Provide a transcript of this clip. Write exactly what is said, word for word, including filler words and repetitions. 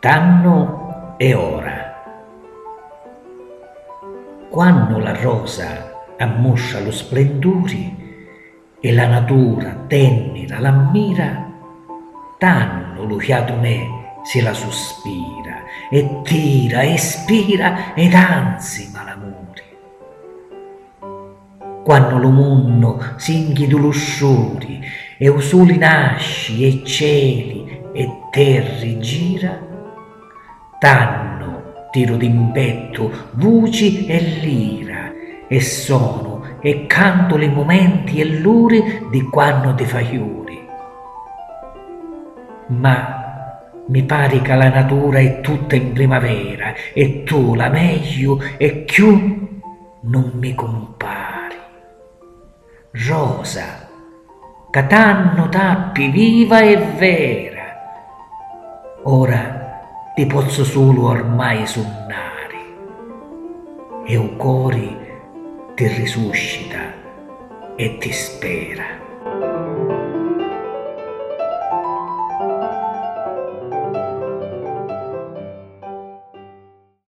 Tanno e ora. Quando la rosa ammoscia lo splendore e la natura tenera l'ammira, tanno lo fiato me se la sospira e tira e spira ed ansima l'amore. Quando lo mondo singhi di lusciori e o soli nasci e cieli e terri gira, tanno tiro d'impetto voci e lira e sono e canto le momenti e l'ore di quando ti fa fiori. Ma mi pare che la natura è tutta in primavera e tu la meglio e più non mi compari. Rosa, che tanno tappi viva e vera, ora ti posso solo ormai sonnare e o cuore ti risuscita e ti spera.